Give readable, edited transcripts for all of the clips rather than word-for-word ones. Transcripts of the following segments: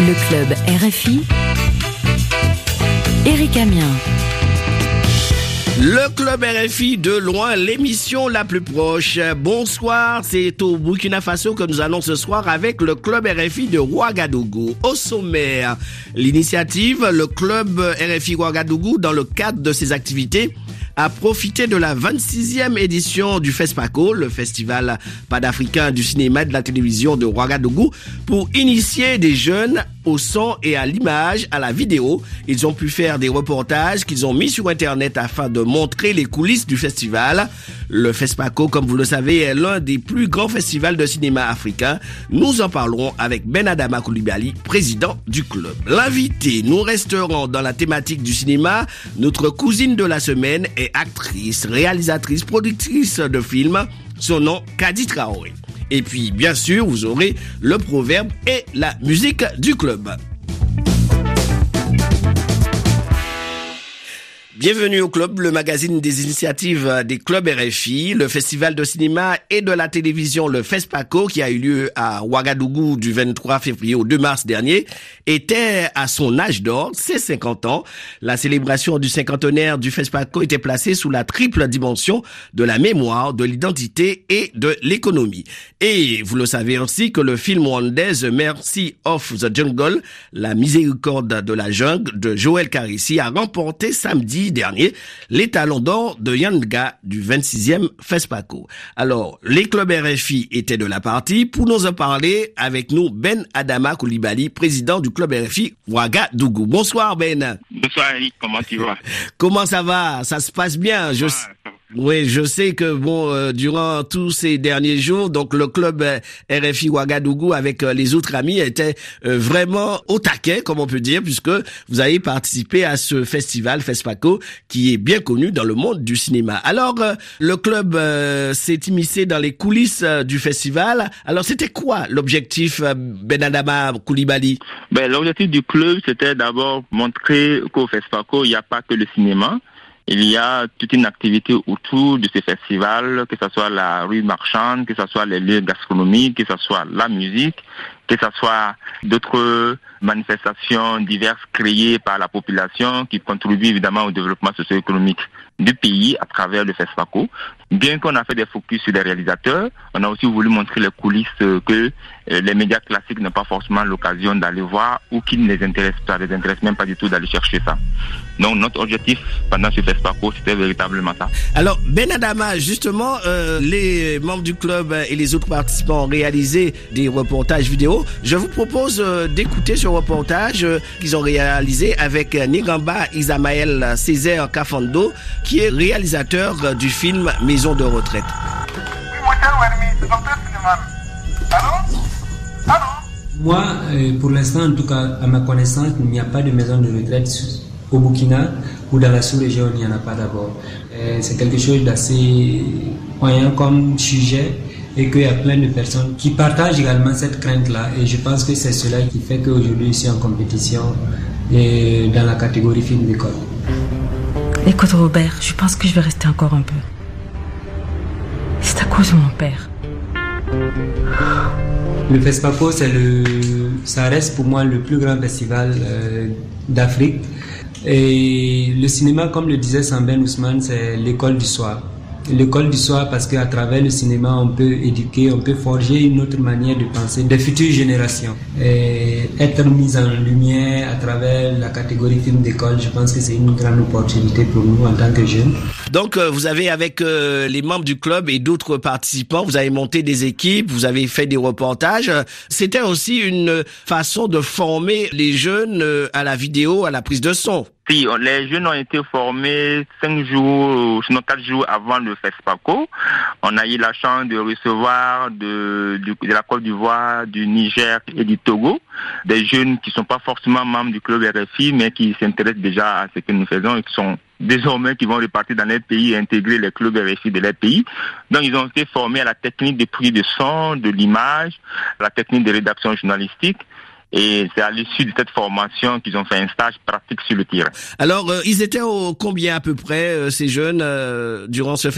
Le club RFI, Éric Amiens. Le club RFI de loin, l'émission la plus proche. Bonsoir, c'est au Burkina Faso que nous allons ce soir avec le club RFI de Ouagadougou. Au sommaire, l'initiative, le club RFI Ouagadougou, dans le cadre de ses activités, a profité de la 26e édition du FESPACO, le festival panafricain du cinéma et de la télévision de Ouagadougou, pour initier des jeunes au son et à l'image, à la vidéo. Ils ont pu faire des reportages qu'ils ont mis sur Internet afin de montrer les coulisses du festival. Le FESPACO, comme vous le savez, est l'un des plus grands festivals de cinéma africain. Nous en parlerons avec Ben Adama Coulibaly, président du club. L'invité, nous resterons dans la thématique du cinéma. Notre cousine de la semaine est actrice, réalisatrice, productrice de films. Son nom, Kadi Traoré. Et puis, bien sûr, vous aurez le proverbe et la musique du club. Bienvenue au club, le magazine des initiatives des clubs RFI, le festival de cinéma et de la télévision, le FESPACO, qui a eu lieu à Ouagadougou du 23 février au 2 mars dernier, était à son âge d'or, c'est 50 ans. La célébration du cinquantenaire du FESPACO était placée sous la triple dimension de la mémoire, de l'identité et de l'économie. Et vous le savez aussi que le film rwandais The Mercy of the Jungle, la miséricorde de la jungle de Joël Karissi, a remporté samedi dernier les talons d'or de Yanga du 26e FESPACO. Alors, les clubs RFI étaient de la partie. Pour nous en parler, avec nous, Ben Adama Coulibaly, président du club RFI Ouagadougou. Bonsoir Ben. Bonsoir Eric, comment tu vas? Comment ça va? Ça se passe bien? Oui, je sais que durant tous ces derniers jours, donc le club RFI Ouagadougou avec les autres amis était vraiment au taquet, comme on peut dire, puisque vous avez participé à ce festival FESPACO qui est bien connu dans le monde du cinéma. Alors, le club s'est immiscé dans les coulisses du festival. Alors, c'était quoi l'objectif, Ben Adama Coulibaly? L'objectif du club, c'était d'abord montrer qu'au FESPACO, il n'y a pas que le cinéma. Il y a toute une activité autour de ce festival, que ce soit la rue marchande, que ce soit les lieux gastronomiques, que ce soit la musique, que ce soit d'autres manifestations diverses créées par la population qui contribuent évidemment au développement socio-économique du pays à travers le FESPACO. Bien qu'on a fait des focus sur les réalisateurs, on a aussi voulu montrer les coulisses que les médias classiques n'ont pas forcément l'occasion d'aller voir ou qui ne les intéressent pas, les intéresse même pas du tout d'aller chercher ça. Donc notre objectif pendant ce FESPACO, c'était véritablement ça. Alors Ben Adama, justement, les membres du club et les autres participants ont réalisé des reportages vidéo. Je vous propose d'écouter ce reportage qu'ils ont réalisé avec Nigamba Isamaël Césaire Kafando, qui est réalisateur du film Maison de retraite. Moi, pour l'instant, en tout cas, à ma connaissance, il n'y a pas de maison de retraite au Burkina ou dans la sous-région, il n'y en a pas d'abord. C'est quelque chose d'assez moyen comme sujet et qu'il y a plein de personnes qui partagent également cette crainte-là. Et je pense que c'est cela qui fait qu'aujourd'hui, je suis en compétition dans la catégorie film d'école. Écoute Robert, je pense que je vais rester encore un peu. C'est à cause de mon père. Le FESPACO, ça reste pour moi le plus grand festival d'Afrique. Et le cinéma, comme le disait Samben Ousmane, c'est l'école du soir. L'école du soir parce qu'à travers le cinéma, on peut éduquer, on peut forger une autre manière de penser des futures générations. Et être mis en lumière à travers la catégorie film d'école, je pense que c'est une grande opportunité pour nous en tant que jeunes. Donc, vous avez, avec les membres du club et d'autres participants, vous avez monté des équipes, vous avez fait des reportages. C'était aussi une façon de former les jeunes à la vidéo, à la prise de son. Si, les jeunes ont été formés 4 jours avant le FESPACO. On a eu la chance de recevoir de la Côte d'Ivoire, du Niger et du Togo, des jeunes qui sont pas forcément membres du club RFI, mais qui s'intéressent déjà à ce que nous faisons et qui sont désormais qui vont repartir dans les pays et intégrer les clubs RFI de leur pays. Donc ils ont été formés à la technique de prise de son, de l'image, à la technique de rédaction journalistique. Et c'est à l'issue de cette formation qu'ils ont fait un stage pratique sur le terrain. Alors, ils étaient au combien à peu près, ces jeunes, durant ce festival ?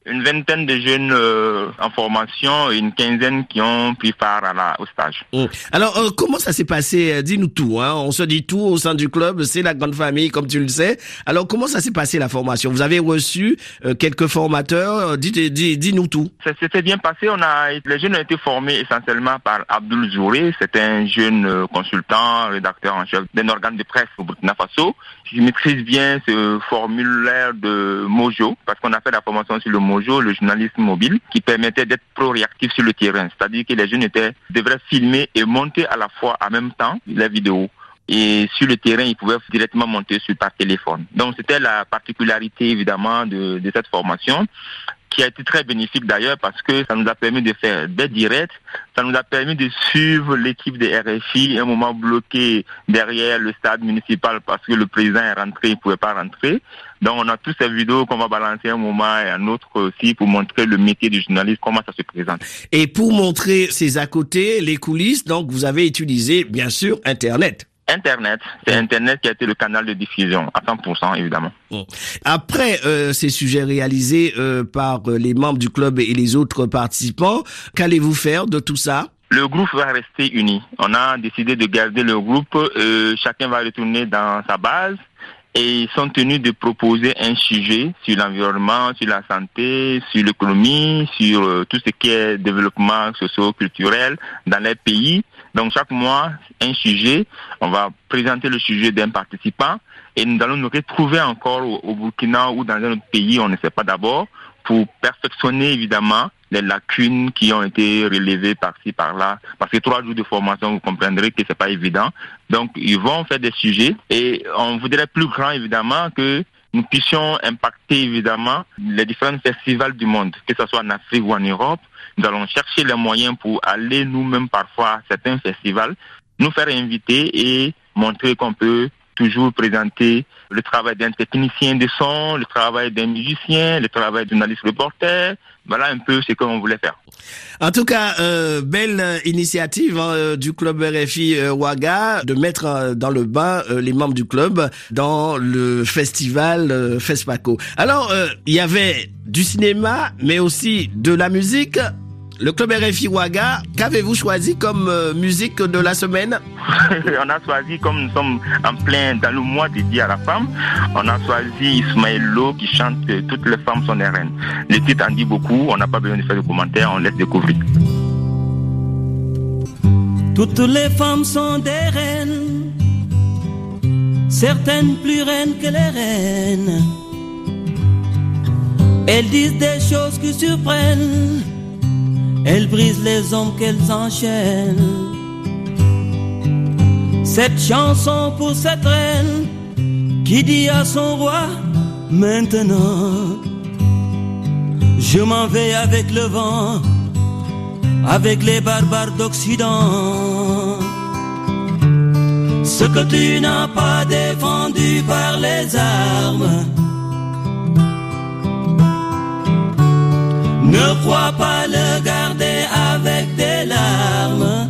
une vingtaine de jeunes en formation et une quinzaine qui ont pris part au stage. Alors, comment ça s'est passé? Dis-nous tout. On se dit tout au sein du club, c'est la grande famille, comme tu le sais. Alors, comment ça s'est passé la formation? Vous avez reçu quelques formateurs, dis-nous tout. Ça s'était bien passé. Les jeunes ont été formés essentiellement par Abdoul Zouré. C'est un jeune consultant, rédacteur en chef d'un organe de presse au Burkina Faso. Je maîtrise bien ce formulaire de Mojo, parce qu'on a fait la formation sur le Mojo, le journalisme mobile, qui permettait d'être pro-réactif sur le terrain. C'est-à-dire que les jeunes devraient filmer et monter à la fois en même temps la vidéo. Et sur le terrain, ils pouvaient directement monter par téléphone. Donc c'était la particularité évidemment de cette formation, qui a été très bénéfique d'ailleurs parce que ça nous a permis de faire des directs, ça nous a permis de suivre l'équipe de RFI, un moment bloqué derrière le stade municipal parce que le président est rentré, il ne pouvait pas rentrer. Donc on a tous ces vidéos qu'on va balancer un moment et un autre aussi pour montrer le métier du journaliste, comment ça se présente. Et pour montrer ces à côté, les coulisses, donc vous avez utilisé bien sûr Internet. C'est Internet qui a été le canal de diffusion, à 100% évidemment. Après ces sujets réalisés par les membres du club et les autres participants, qu'allez-vous faire de tout ça? Le groupe va rester uni. On a décidé de garder le groupe, chacun va retourner dans sa base. Et ils sont tenus de proposer un sujet sur l'environnement, sur la santé, sur l'économie, sur tout ce qui est développement socio-culturel dans les pays. Donc chaque mois, un sujet, on va présenter le sujet d'un participant et nous allons nous retrouver encore au Burkina ou dans un autre pays, on ne sait pas d'abord, pour perfectionner évidemment les lacunes qui ont été relevées par-ci, par-là. Parce que 3 jours de formation, vous comprendrez que c'est pas évident. Donc, ils vont faire des sujets et on voudrait plus grand, évidemment, que nous puissions impacter, évidemment, les différents festivals du monde, que ce soit en Afrique ou en Europe. Nous allons chercher les moyens pour aller nous-mêmes parfois à certains festivals, nous faire inviter et montrer qu'on peut toujours présenter le travail d'un technicien de son, le travail d'un musicien, le travail d'un journaliste reporter. Voilà un peu ce qu'on voulait faire. En tout cas, belle initiative du club RFI Ouaga de mettre dans le bain les membres du club dans le festival FESPACO. Alors, il y avait du cinéma, mais aussi de la musique. Le club RFI Ouaga, qu'avez-vous choisi comme musique de la semaine? On a choisi, comme nous sommes en plein dans le mois dédié à la femme, on a choisi Ismaël Lo qui chante « Toutes les femmes sont des reines ». Le titre en dit beaucoup, on n'a pas besoin de faire de commentaires, on laisse découvrir. Toutes les femmes sont des reines, certaines plus reines que les reines. Elles disent des choses qui surprennent, elles brisent les hommes qu'elles enchaînent. Cette chanson pour cette reine qui dit à son roi: maintenant, je m'en vais avec le vent, avec les barbares d'Occident. Ce que tu n'as pas défendu par les armes, ne crois pas le garder avec des larmes.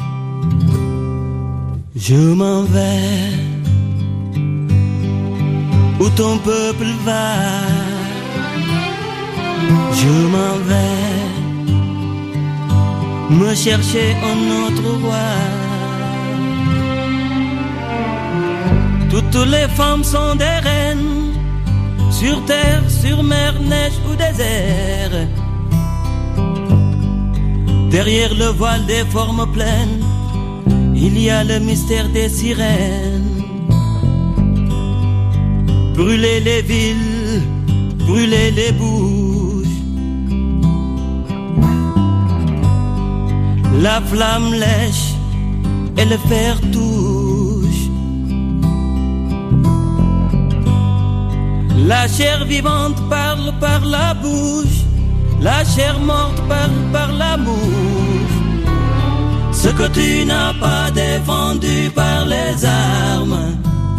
Je m'en vais où ton peuple va. Je m'en vais me chercher un autre roi. Toutes les femmes sont des reines, sur terre, sur mer, neige ou désert. Derrière le voile des formes pleines, il y a le mystère des sirènes. Brûler les villes, brûler les bouges. La flamme lèche et le fer touche. La chair vivante parle par la bouche, la chair morte parle par la bouche. Ce que tu n'as pas défendu par les armes,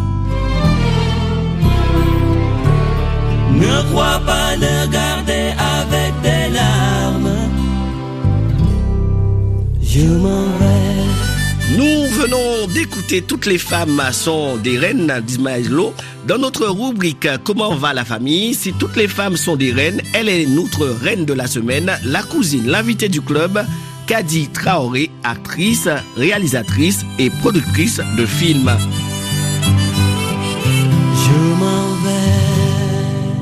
ne crois pas le garder avec des larmes. Je m'en vais Nous venons d'écouter Toutes les femmes sont des reines d'Ismaël Lo. Dans notre rubrique Comment va la famille? Si toutes les femmes sont des reines, elle est notre reine de la semaine, la cousine, l'invitée du club, Kadi Traoré, actrice, réalisatrice et productrice de films. Je m'en vais.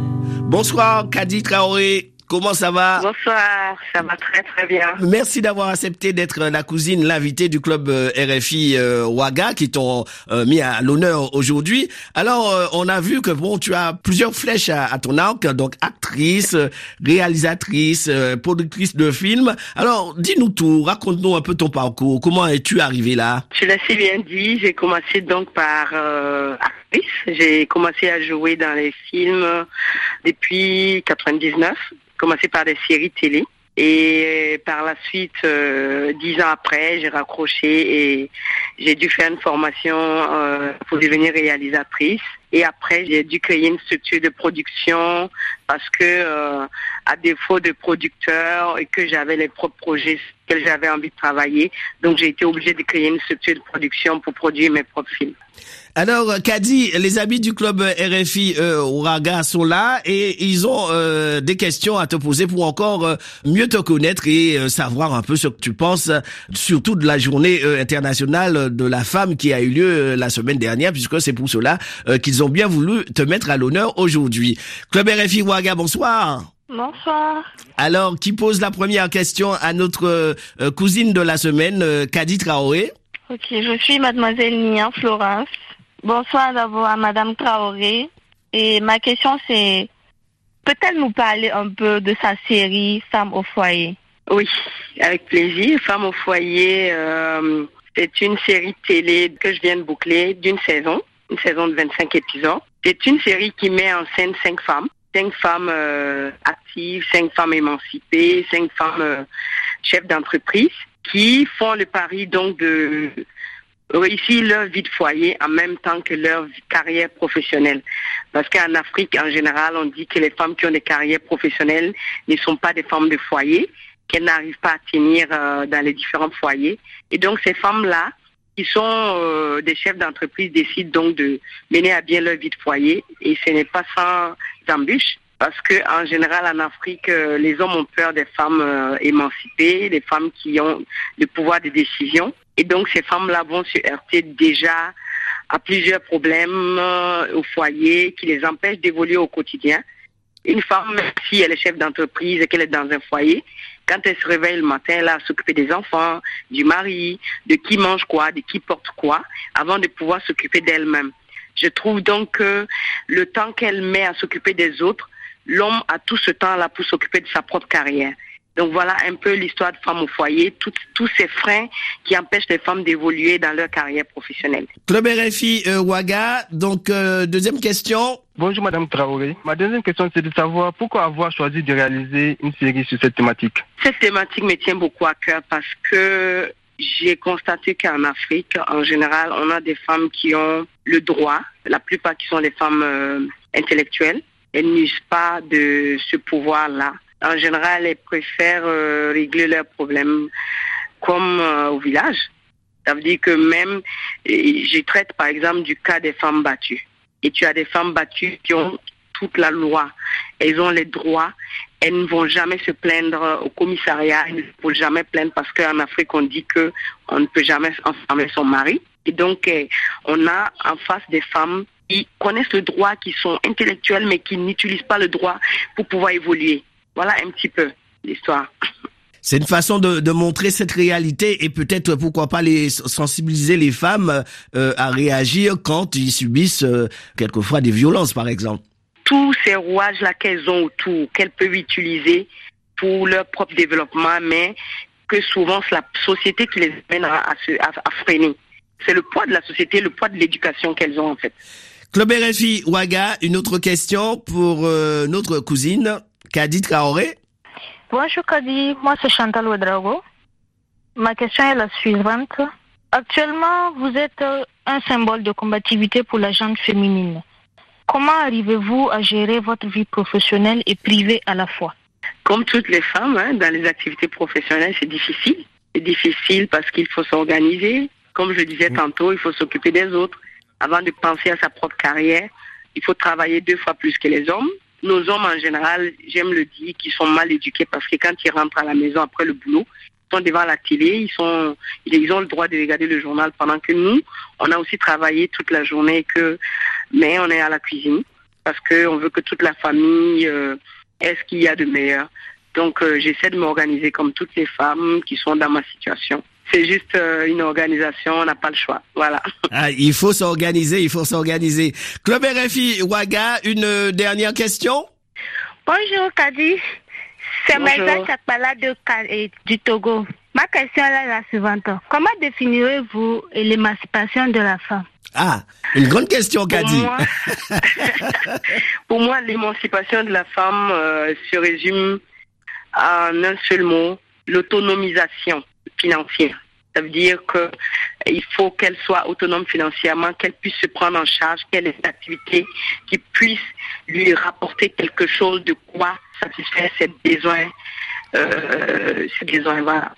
Bonsoir Kadi Traoré. Comment ça va? Bonsoir, ça va très très bien. Merci d'avoir accepté d'être la cousine, l'invitée du club RFI Ouaga qui t'ont mis à l'honneur aujourd'hui. Alors, on a vu que tu as plusieurs flèches à ton arc, donc actrice, réalisatrice, productrice de films. Alors, dis-nous tout, raconte-nous un peu ton parcours. Comment es-tu arrivée là? Tu l'as si bien dit, j'ai commencé donc par actrice. J'ai commencé à jouer dans les films depuis 99. Commencé par des séries télé et par la suite 10 ans après j'ai raccroché et j'ai dû faire une formation pour devenir réalisatrice et après j'ai dû créer une structure de production parce que à défaut de producteur et que j'avais les propres projets que j'avais envie de travailler, donc j'ai été obligée de créer une structure de production pour produire mes propres films. Alors, Kadi, les amis du club RFI Ouaga sont là et ils ont des questions à te poser pour encore mieux te connaître et savoir un peu ce que tu penses, surtout de la journée internationale de la femme qui a eu lieu la semaine dernière, puisque c'est pour cela qu'ils ont bien voulu te mettre à l'honneur aujourd'hui. Club RFI Ouaga, bonsoir. Bonsoir. Alors, qui pose la première question à notre cousine de la semaine, Kadi Traoré? Ok, je suis mademoiselle Nia Florence. Bonsoir d'abord à Madame Traoré. Et ma question c'est, peut-elle nous parler un peu de sa série Femmes au foyer? Oui, avec plaisir. Femmes au foyer, c'est une série télé que je viens de boucler d'une saison, une saison de 25 épisodes. C'est une série qui met en scène 5 femmes. 5 femmes actives, 5 femmes émancipées, 5 femmes chefs d'entreprise qui font le pari donc de réussir leur vie de foyer en même temps que leur carrière professionnelle. Parce qu'en Afrique, en général, on dit que les femmes qui ont des carrières professionnelles ne sont pas des femmes de foyer, qu'elles n'arrivent pas à tenir dans les différents foyers. Et donc, ces femmes-là, qui sont des chefs d'entreprise, décident donc de mener à bien leur vie de foyer. Et ce n'est pas sans embûches. Parce que en général, en Afrique, les hommes ont peur des femmes émancipées, des femmes qui ont le pouvoir de décision. Et donc, ces femmes-là vont se heurter déjà à plusieurs problèmes au foyer qui les empêchent d'évoluer au quotidien. Une femme, même si elle est chef d'entreprise et qu'elle est dans un foyer, quand elle se réveille le matin, elle a à s'occuper des enfants, du mari, de qui mange quoi, de qui porte quoi, avant de pouvoir s'occuper d'elle-même. Je trouve donc que le temps qu'elle met à s'occuper des autres, l'homme a tout ce temps-là pour s'occuper de sa propre carrière. Donc voilà un peu l'histoire de femmes au foyer, tous ces freins qui empêchent les femmes d'évoluer dans leur carrière professionnelle. Club RFI Ouaga, donc deuxième question. Bonjour Madame Traoré. Ma deuxième question c'est de savoir pourquoi avoir choisi de réaliser une série sur cette thématique. Cette thématique me tient beaucoup à cœur parce que j'ai constaté qu'en Afrique, en général, on a des femmes qui ont le droit, la plupart qui sont des femmes intellectuelles. Elles n'usent pas de ce pouvoir-là. En général, elles préfèrent régler leurs problèmes comme au village. Ça veut dire que même, je traite par exemple du cas des femmes battues. Et tu as des femmes battues qui ont toute la loi. Elles ont les droits. Elles ne vont jamais se plaindre au commissariat. Elles ne vont jamais plaindre parce qu'en Afrique, on dit qu'on ne peut jamais enfermer son mari. Et donc, on a en face des femmes qui connaissent le droit, qui sont intellectuelles, mais qui n'utilisent pas le droit pour pouvoir évoluer. Voilà un petit peu l'histoire. C'est une façon de montrer cette réalité et peut-être, pourquoi pas, sensibiliser les femmes à réagir quand ils subissent quelquefois des violences, par exemple. Tous ces rouages-là qu'elles ont autour, qu'elles peuvent utiliser pour leur propre développement, mais que souvent c'est la société qui les amène à freiner. C'est le poids de la société, le poids de l'éducation qu'elles ont en fait. Club RFI Ouaga, une autre question pour notre cousine, Kadi Traoré. Bonjour Kadi, moi c'est Chantal Ouedraogo. Ma question est la suivante. Actuellement, vous êtes un symbole de combativité pour la gente féminine. Comment arrivez-vous à gérer votre vie professionnelle et privée à la fois? Comme toutes les femmes, dans les activités professionnelles, c'est difficile. C'est difficile parce qu'il faut s'organiser. Comme je disais tantôt, il faut s'occuper des autres. Avant de penser à sa propre carrière, il faut travailler 2 fois plus que les hommes. Nos hommes, en général, j'aime le dire, qui sont mal éduqués parce que quand ils rentrent à la maison après le boulot, ils sont devant la télé, ils ont le droit de regarder le journal pendant que nous, on a aussi travaillé toute la journée, mais on est à la cuisine parce qu'on veut que toute la famille ait ce qu'il y a de meilleur. Donc, j'essaie de m'organiser comme toutes les femmes qui sont dans ma situation. C'est juste une organisation, on n'a pas le choix. Voilà. Ah, il faut s'organiser. Club RFI Ouaga, une dernière question. Bonjour Kadi, c'est Maïsa Chakpala du Togo. Ma question est la suivante. Comment définirez-vous l'émancipation de la femme? Ah, une grande question, Kadi. Pour moi, l'émancipation de la femme se résume en un seul mot, l'autonomisation financière. Ça veut dire qu'il faut qu'elle soit autonome financièrement, qu'elle puisse se prendre en charge, qu'elle ait une activité qui puisse lui rapporter quelque chose de quoi satisfaire ses besoins. Voilà.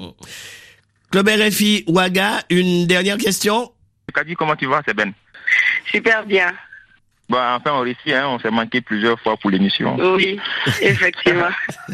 Club RFI Ouaga, une dernière question. Kadi, comment tu vas, c'est Ben? Super bien. Bon, enfin, on réussit, on s'est manqué plusieurs fois pour l'émission. Oui, effectivement.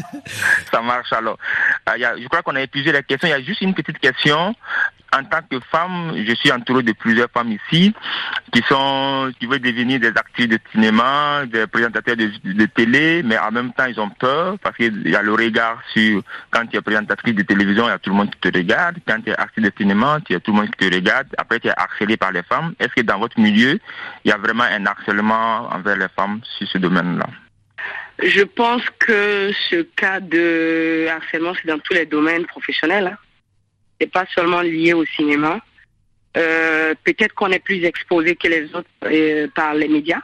Ça marche alors. Je crois qu'on a épuisé la question. Il y a juste une petite question. En tant que femme, je suis entouré de plusieurs femmes ici qui veulent devenir des actrices de cinéma, des présentateurs de télé, mais en même temps, ils ont peur parce qu'il y a le regard sur quand tu es présentatrice de télévision, il y a tout le monde qui te regarde. Quand tu es actrice de cinéma, il y a tout le monde qui te regarde. Après, tu es harcelé par les femmes. Est-ce que dans votre milieu, il y a vraiment un harcèlement envers les femmes sur ce domaine-là? Je pense que ce cas de harcèlement, c'est dans tous les domaines professionnels. C'est pas seulement lié au cinéma. Peut-être qu'on est plus exposé que les autres par les médias.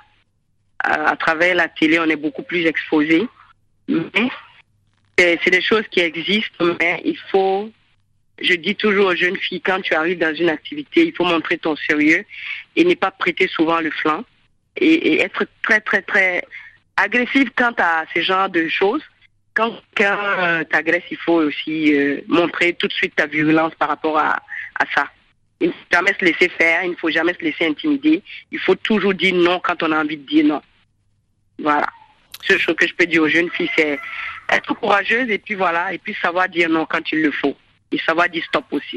À travers la télé, on est beaucoup plus exposé. Mais c'est des choses qui existent, mais il faut, je dis toujours aux jeunes filles, quand tu arrives dans une activité, il faut montrer ton sérieux et ne pas prêter souvent le flanc et être très, très, très agressif quant à ce genre de choses. Quand quelqu'un t'agresse, il faut aussi montrer tout de suite ta violence par rapport à ça. Il ne faut jamais se laisser faire, il ne faut jamais se laisser intimider. Il faut toujours dire non quand on a envie de dire non. Voilà. Ce que je peux dire aux jeunes filles, c'est être courageuse et puis voilà, et puis savoir dire non quand il le faut. Et savoir dire stop aussi.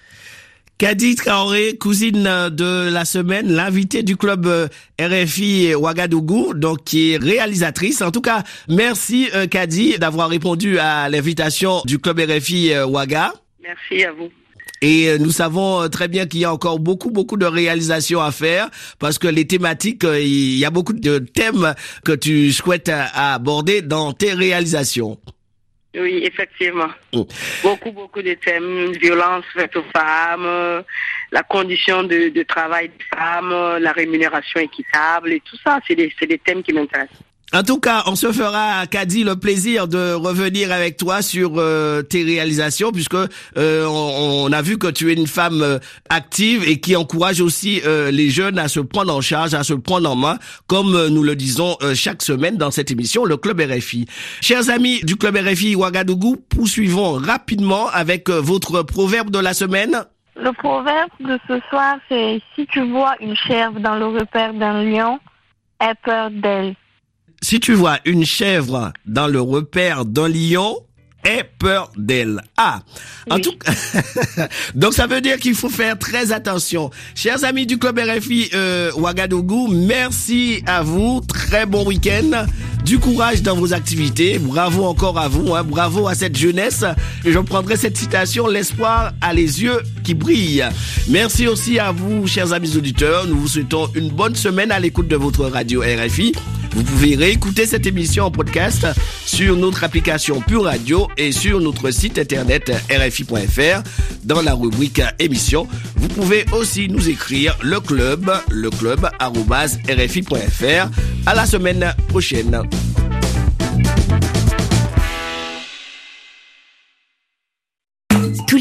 Kadi Traoré, cousine de la semaine, l'invitée du club RFI Ouagadougou, donc qui est réalisatrice. En tout cas, merci Kadi d'avoir répondu à l'invitation du club RFI Ouaga. Merci à vous. Et nous savons très bien qu'il y a encore beaucoup de réalisations à faire parce que les thématiques, il y a beaucoup de thèmes que tu souhaites aborder dans tes réalisations. Oui, effectivement. Beaucoup de thèmes, violence faite aux femmes, la condition de travail des femmes, la rémunération équitable et tout ça, c'est des thèmes qui m'intéressent. En tout cas, on se fera, Kadi, le plaisir de revenir avec toi sur tes réalisations, puisque on a vu que tu es une femme active et qui encourage aussi les jeunes à se prendre en charge, à se prendre en main, comme nous le disons chaque semaine dans cette émission, le Club RFI. Chers amis du Club RFI Ouagadougou, poursuivons rapidement avec votre proverbe de la semaine. Le proverbe de ce soir, c'est « Si tu vois une chèvre dans le repère d'un lion, aie peur d'elle ». Si tu vois une chèvre dans le repère d'un lion, aie peur d'elle. Ah, en oui. tout cas, donc ça veut dire qu'il faut faire très attention. Chers amis du Club RFI Ouagadougou, merci à vous. Très bon week-end. Du courage dans vos activités. Bravo encore à vous. Bravo à cette jeunesse. Et je prendrai cette citation, l'espoir a les yeux qui brillent. Merci aussi à vous, chers amis auditeurs. Nous vous souhaitons une bonne semaine à l'écoute de votre radio RFI. Vous pouvez réécouter cette émission en podcast sur notre application Pure Radio et sur notre site internet rfi.fr dans la rubrique émission. Vous pouvez aussi nous écrire le club @rfi.fr. À la semaine prochaine.